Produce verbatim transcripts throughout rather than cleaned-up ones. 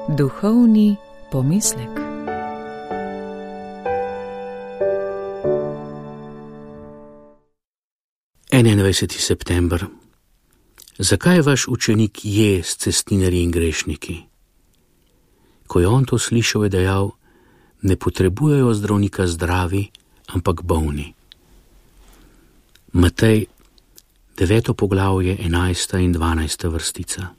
Duhovni pomislek. enaindvajseti september. Zakaj vaš učenik je s cestninarji in grešniki? Ko je on to slišal, je dejal: ne potrebujejo zdravnika zdravi, ampak bolni. Matej, deveto poglavje, enajsta in dvanajsta vrstica.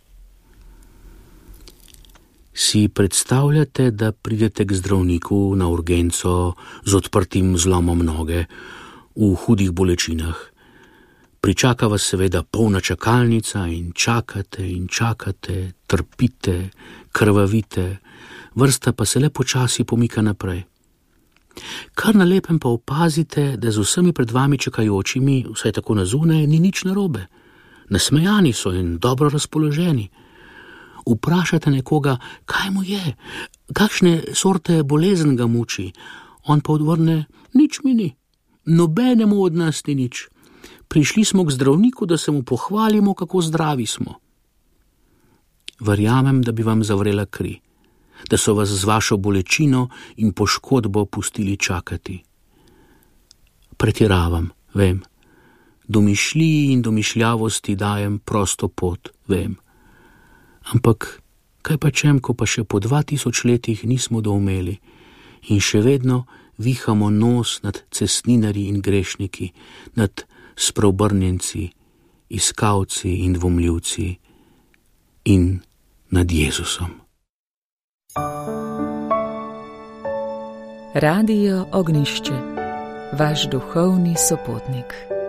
Si predstavljate, da pridete k zdravniku na urgenco z odprtim zlomom noge, v hudih bolečinah? Pričaka vas seveda polna čakalnica in čakate in čakate, trpite, krvavite, vrsta pa se le počasi pomika naprej. Kar na lepem pa opazite, da z vsemi pred vami čakajočimi, vsaj tako na zunaj, ni nič narobe. Nasmejani so in dobro razpoloženi. Vprašate nekoga, kaj mu je, kakšne sorte bolezen ga muči. On pa odvrne: nič mi ni, nobenemu od nas ni nič. Prišli smo k zdravniku, da se mu pohvalimo, kako zdravi smo. Verjamem, da bi vam zavrela kri, da so vas z vašo bolečino in poškodbo pustili čakati. Pretiravam, vem. Domišljiji in domišljavosti dajem prosto pot, vem. Ampak kaj pa čem, ko pa še po dva tisoč letih nismo doumeli in še vedno vihamo nos nad cestninarji in grešniki, nad spreobrnjenci, iskalci in dvomljivci in nad Jezusom. Radio Ognjišče, vaš duhovni sopotnik.